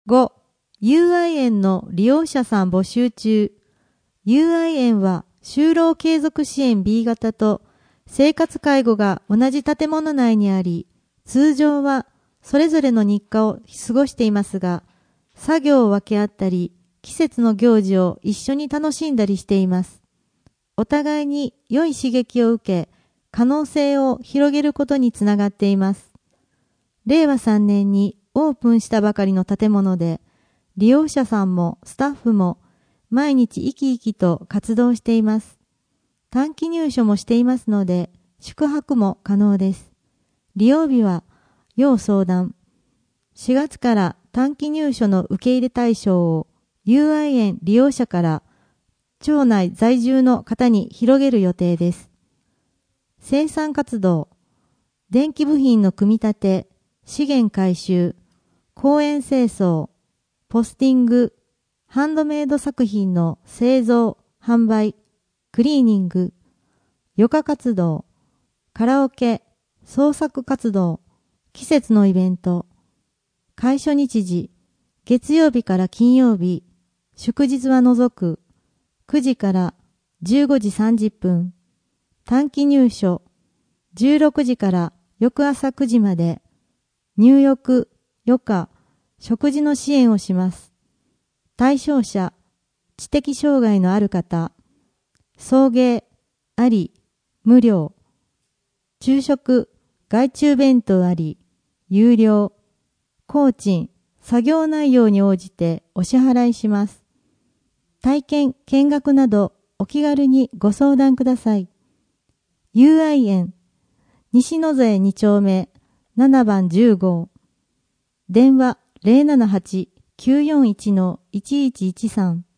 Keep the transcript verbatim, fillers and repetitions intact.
ご. 友愛園の利用者さん募集中。友愛園は就労継続支援 ビー 型と生活介護が同じ建物内にあり、通常はそれぞれの日課を過ごしていますが、作業を分け合ったり、季節の行事を一緒に楽しんだりしています。お互いに良い刺激を受け、可能性を広げることにつながっています。れいわさんねんにオープンしたばかりの建物で、利用者さんもスタッフも毎日生き生きと活動しています。短期入所もしていますので、宿泊も可能です。利用日は要相談。しがつから短期入所の受け入れ対象を友愛園利用者から町内在住の方に広げる予定です。生産活動、電気部品の組み立て、資源回収、公園清掃、ポスティング、ハンドメイド作品の製造、販売、クリーニング、余暇活動、カラオケ、創作活動、季節のイベント、開所日時、月曜日から金曜日、祝日は除く、くじからじゅうごじさんじゅっぷん、短期入所、じゅうろくじから翌朝くじまで、入浴、余暇、食事の支援をします。対象者、知的障害のある方、送迎、あり、無料、昼食、外注弁当あり、有料、工賃、作業内容に応じてお支払いします。体験、見学などお気軽にご相談ください。友愛園、西野添に丁目、ななばんじゅうご。電話 ゼロななはち きゅうよんいち いちいちいちさん